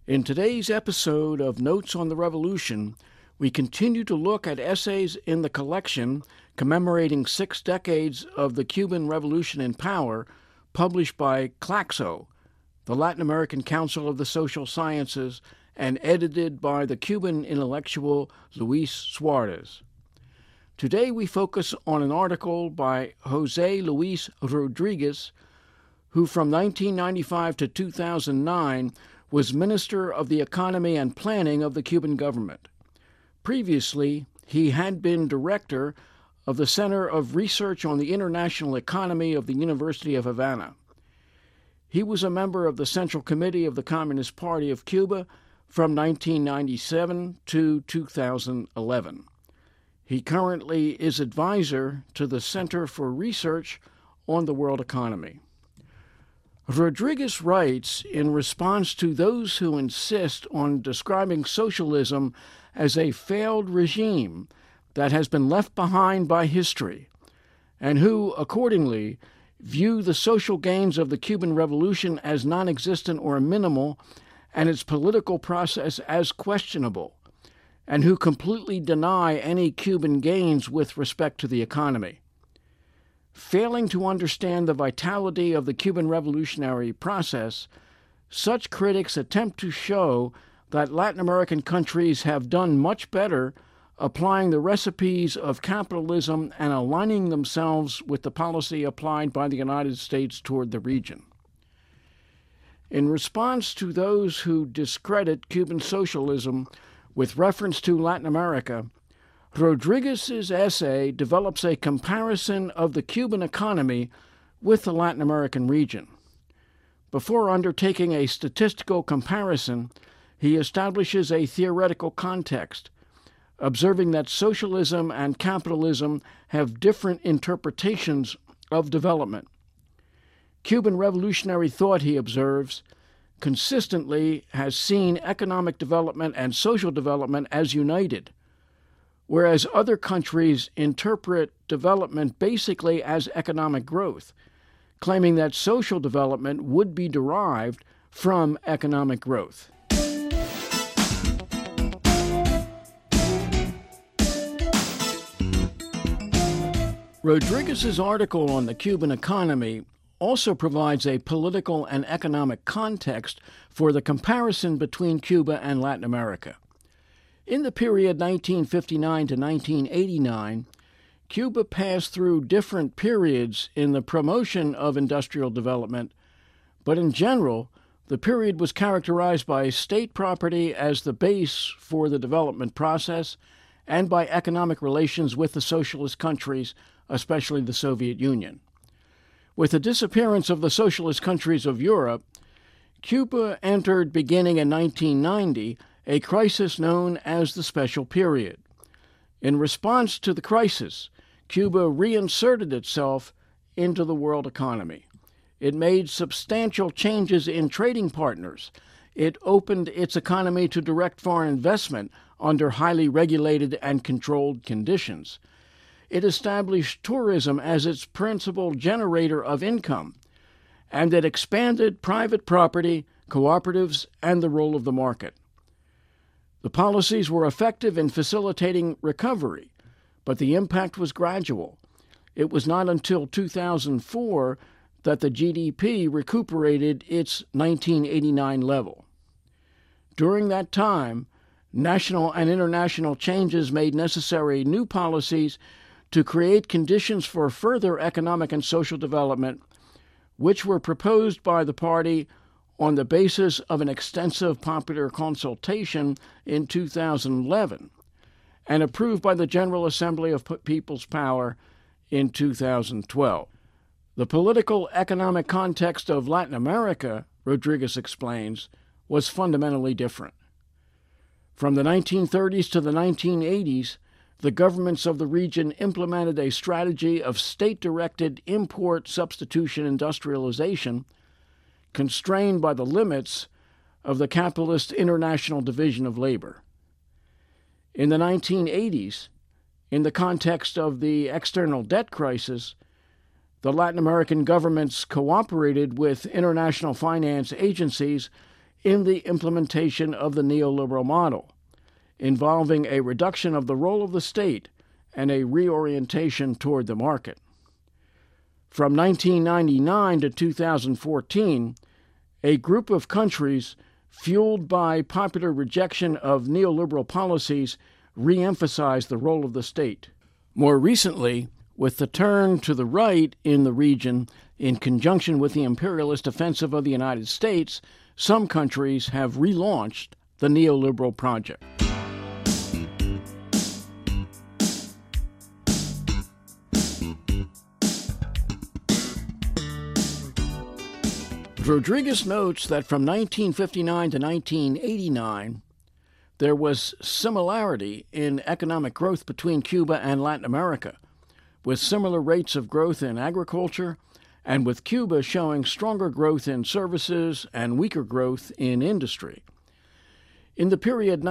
In today's episode of Notes on the Revolution, we continue to look at essays in the collection commemorating 6 decades of the Cuban Revolution in Power, published by CLACSO, the Latin American Council of the Social Sciences, and edited by the Cuban intellectual Luis Suarez. Today we focus on an article by José Luis Rodriguez, who from 1995 to 2009 was Minister of the Economy and Planning of the Cuban government. Previously, he had been director of the Center of Research on the International Economy of the University of Havana. He was a member of the Central Committee of the Communist Party of Cuba from 1997 to 2011. He currently is advisor to the Center for Research on the World Economy. Rodriguez writes in response to those who insist on describing socialism as a failed regime that has been left behind by history, and who, accordingly, view the social gains of the Cuban Revolution as non-existent or minimal, and its political process as questionable, and who completely deny any Cuban gains with respect to the economy. Failing to understand the vitality of the Cuban revolutionary process, such critics attempt to show that Latin American countries have done much better applying the recipes of capitalism and aligning themselves with the policy applied by the United States toward the region. In response to those who discredit Cuban socialism with reference to Latin America, Rodriguez's essay develops a comparison of the Cuban economy with the Latin American region. Before undertaking a statistical comparison, he establishes a theoretical context, observing that socialism and capitalism have different interpretations of development. Cuban revolutionary thought, he observes, consistently has seen economic development and social development as united, whereas other countries interpret development basically as economic growth, claiming that social development would be derived from economic growth. Rodriguez's article on the Cuban economy also provides a political and economic context for the comparison between Cuba and Latin America. In the period 1959 to 1989, Cuba passed through different periods in the promotion of industrial development, but in general, the period was characterized by state property as the base for the development process and by economic relations with the socialist countries, especially the Soviet Union. With the disappearance of the socialist countries of Europe, Cuba entered, beginning in 1990, a crisis known as the Special Period. In response to the crisis, Cuba reinserted itself into the world economy. It made substantial changes in trading partners. It opened its economy to direct foreign investment under highly regulated and controlled conditions. It established tourism as its principal generator of income, and it expanded private property, cooperatives, and the role of the market. The policies were effective in facilitating recovery, but the impact was gradual. It was not until 2004 that the GDP recuperated its 1989 level. During that time, national and international changes made necessary new policies to create conditions for further economic and social development, which were proposed by the party on the basis of an extensive popular consultation in 2011 and approved by the General Assembly of People's Power in 2012. The political economic context of Latin America, Rodriguez explains, was fundamentally different. From the 1930s to the 1980s, the governments of the region implemented a strategy of state-directed import substitution industrialization constrained by the limits of the capitalist international division of labor. In the 1980s, in the context of the external debt crisis, the Latin American governments cooperated with international finance agencies in the implementation of the neoliberal model, involving a reduction of the role of the state and a reorientation toward the market. From 1999 to 2014, a group of countries, fueled by popular rejection of neoliberal policies, re-emphasized the role of the state. More recently, with the turn to the right in the region, in conjunction with the imperialist offensive of the United States, some countries have relaunched the neoliberal project. Rodriguez notes that from 1959 to 1989, there was similarity in economic growth between Cuba and Latin America, with similar rates of growth in agriculture, and with Cuba showing stronger growth in services and weaker growth in industry. In the period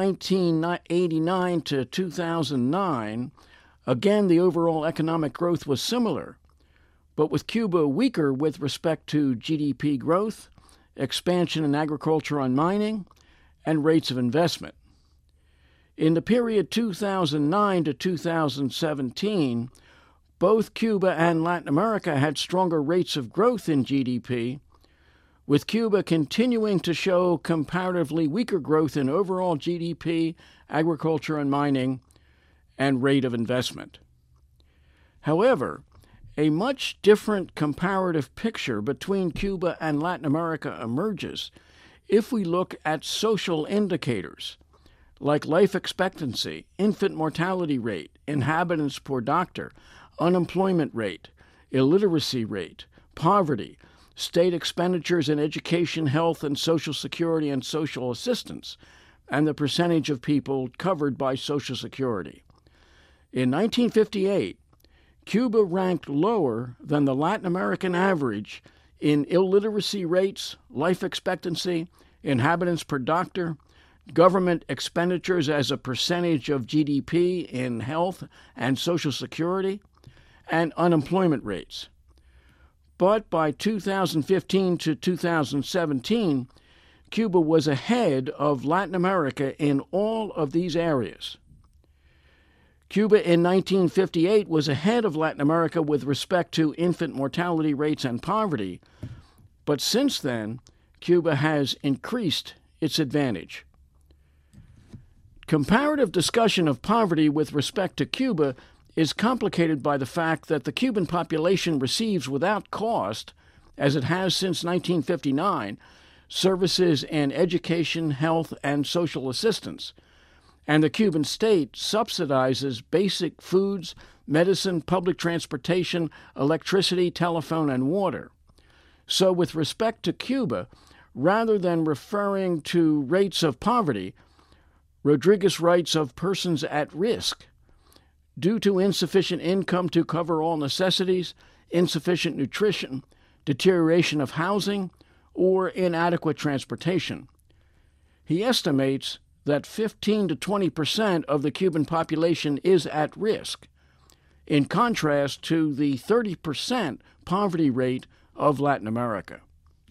1989 to 2009, again the overall economic growth was similar, but with Cuba weaker with respect to GDP growth, expansion in agriculture and mining, and rates of investment. In the period 2009 to 2017, both Cuba and Latin America had stronger rates of growth in GDP, with Cuba continuing to show comparatively weaker growth in overall GDP, agriculture and mining, and rate of investment. However, a much different comparative picture between Cuba and Latin America emerges if we look at social indicators like life expectancy, infant mortality rate, inhabitants per doctor, unemployment rate, illiteracy rate, poverty, state expenditures in education, health, and Social Security and social assistance, and the percentage of people covered by Social Security. In 1958, Cuba ranked lower than the Latin American average in illiteracy rates, life expectancy, inhabitants per doctor, government expenditures as a percentage of GDP in health and Social Security, and unemployment rates. But by 2015 to 2017, Cuba was ahead of Latin America in all of these areas. Cuba in 1958 was ahead of Latin America with respect to infant mortality rates and poverty, but since then, Cuba has increased its advantage. Comparative discussion of poverty with respect to Cuba is complicated by the fact that the Cuban population receives without cost, as it has since 1959, services in education, health, and social assistance, and the Cuban state subsidizes basic foods, medicine, public transportation, electricity, telephone, and water. So with respect to Cuba, rather than referring to rates of poverty, Rodriguez writes of persons at risk due to insufficient income to cover all necessities, insufficient nutrition, deterioration of housing, or inadequate transportation. He estimates that 15 to 20% of the Cuban population is at risk, in contrast to the 30% poverty rate of Latin America.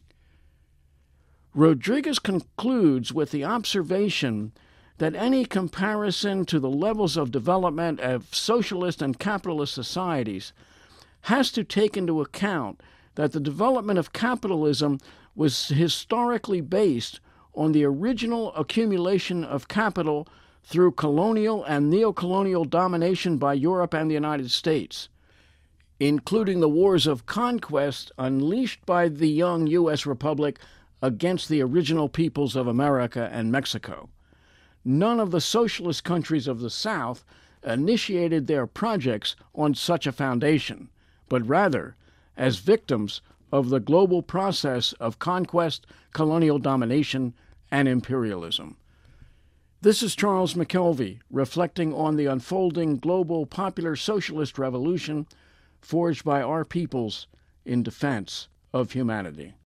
Rodriguez concludes with the observation that any comparison to the levels of development of socialist and capitalist societies has to take into account that the development of capitalism was historically based on the original accumulation of capital through colonial and neocolonial domination by Europe and the United States, including the wars of conquest unleashed by the young U.S. Republic against the original peoples of America and Mexico. None of the socialist countries of the South initiated their projects on such a foundation, but rather as victims of the global process of conquest, colonial domination, and imperialism. This is Charles McKelvey, reflecting on the unfolding global popular socialist revolution forged by our peoples in defense of humanity.